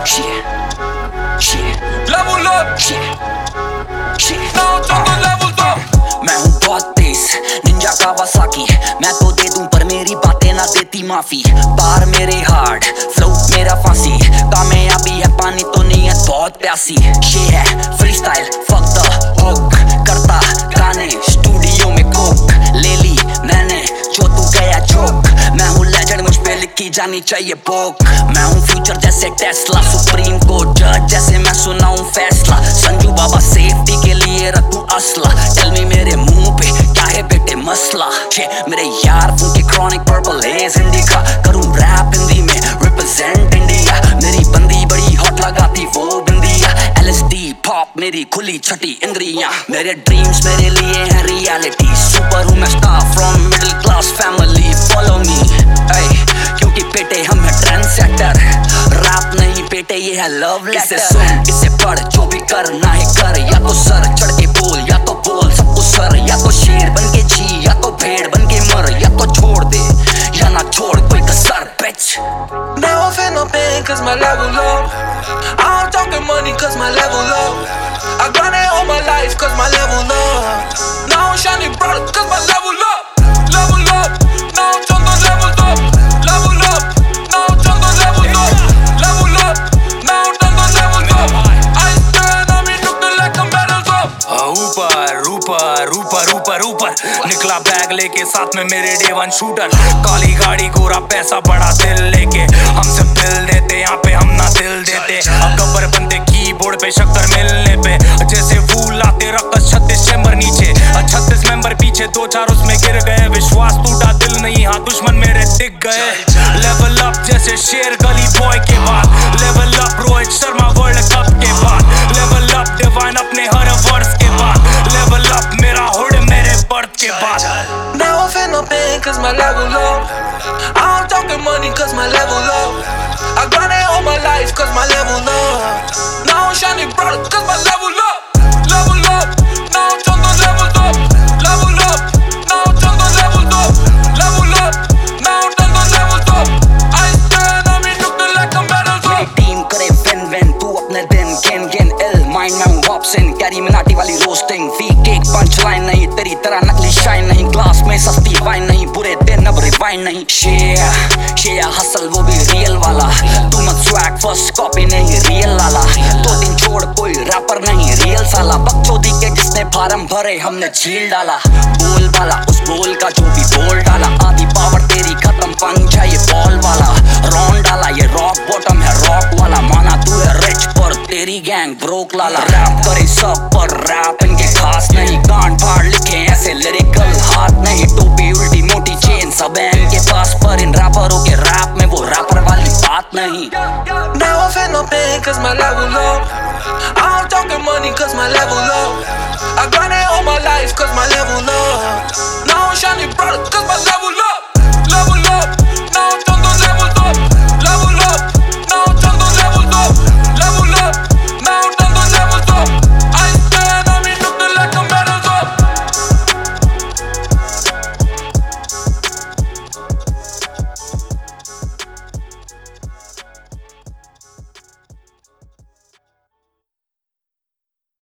Level up, now चलो level up। मैं हूँ बहुत तेज निंजा कावासाकी, मैं तो दे दूं पर मेरी बातें ना देती माफी। बार मेरे हार्ड फ्लो मेरा फांसी, कामयाबी है पानी तो नीयत बहुत प्यासी। ये है freestyle fuck the hook, करता गाने स्टूडियो में कोक ले ली मैंने जो तू गया चौक। मैं हूँ लेजेंड मुझ पे लिखी जानी चाहिए बुक। मैं हूँ फ्यूचर जैसे टेस्ला, सुप्रीम कोर्ट जज जैसे मैं सुनाऊं फैसला। संजू बाबा सेफ्टी के लिए रखूं असला, टेल मी मेरे मुंह पे क्या है बेटे मसला। ये मेरे यार उनके क्रॉनिक पर्पल हेज इंडिका, करूं रैप हिंदी में रिप्रेजेंट इंडिया। मेरी बंदी बड़ी हॉट लगाती वो बिंदिया, LSD पॉप मेरी खुली छठी इंद्रियां। मेरे ड्रीम्स मेरे लिए हैं रियलिटी, सुपर हूं मैं star from middle class family. Follow me क्योंकि बेटे हम है ट्रेंड सेटर, रैप नहीं बेटे ये है लव लेटर। इसे सुन इसे पढ़ जो भी करना है कर, या तो सर चढ़ के बोल या तो बोल सबको सर। या तो शेर बन के जी या तो भेड़ बन के मर, या तो छोड़ दे या ना छोड़ कोई कसर bitch। Now I feel no pain cause my level low, I'm talking money cause my level low, I grind it all my life cause my level low, now I'm shining bright cause my level up, level up, now I'm on the level up, level up, now I'm on the level up, level up, now I'm on the level up, I stand on me looking like I'm medals up। ऊपर ऊपर ऊपर ऊपर ऊपर निकला bag लेके साथ में मेरे डे वन शूटर, काली गाड़ी गोरा पैसा बड़ा दिल लेके हमसे बिल देते, यहाँ पे हम ना दिल देते। अब गब्बर बनते कीबोर्ड पे शक्कर मिलने पे, जैसे फूल आते रक्कस 36 चैम्बर नीचे 36 मेंबर पीछे, 2-4 उसमें गिर गए। विश्वास टूटा दिल नहीं हाँ दुश्मन मेरे टिक गए। लेवल अप जैसे शेर गली बॉय के बाद, level up Rohit Sharma world cup के बाद, लेवल अप डिवाइन अपने हर वर्ष के बाद, लेवल अप मेरा हुड मेरे बर्थ के बाद। Now I feel no pain cause my level low, I'm talking money cause my level low, I grind it all my life cause my level low, now I'm shining bright cause my level up, level up, now I'm on the level up, level up, now I'm on the level up, level up, now I'm on the level up, I stand on me looking like I'm medals up। मेरी team करे win win तू अपने दिन गिन गिन इल mind में हूँ हॉप्सिन, carry Minati वाली रोस्टिंग वीक एक पंच लाइन नहीं तेरी तरह नकली शाइन नहीं, ग्लास में सस्ती वाइन नहीं पूरे दिन अब रिवाइन नहीं। शेया हसल वो भी रियल वाला, तू मत स्वैग फर्स्ट कॉपी नहीं रियल लाला, 2 दिन छोड़ कोई रैपर नहीं रियल साला। बकचोदी के जिसने फार्म भरे हमने झील डाला, बोल वाला उस बोल का जो भी बोल डाला। आधी पावर तेरी खत्म पंच है ये बॉल वाला, रॉन डाला ये रॉक बॉटम है रॉक वाला। माना तू है रिच पर तेरी गैंग ब्रोक लाला, रैप करे सब पर रैप इनके खास नहीं, गांड फाड़ लिखे ऐसे लिरिकल हाथ नहीं। टोपी उल्टी मोटी चेन सब है इनके पास, पर इन रैपरों के रैप में वो रैपर वाली बात नहीं। Now I feel no pain cause my level low,